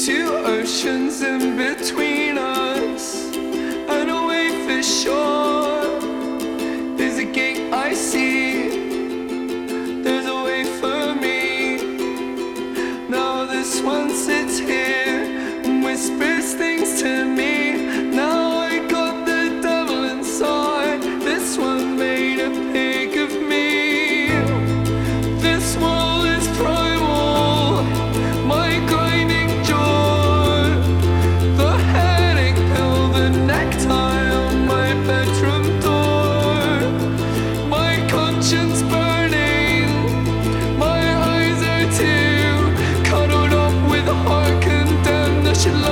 Two oceans in between us, and away for shore. There's a gate I see, there's a way for me. Now this one sits here and whispers things to me. Now I got the devil inside. This one made a pig of me. This wall is primal, my grinding jaw, the headache pill, the necktie on my bedroom door, my conscience burning, my eyes are too cuddled up with heart condemned. I should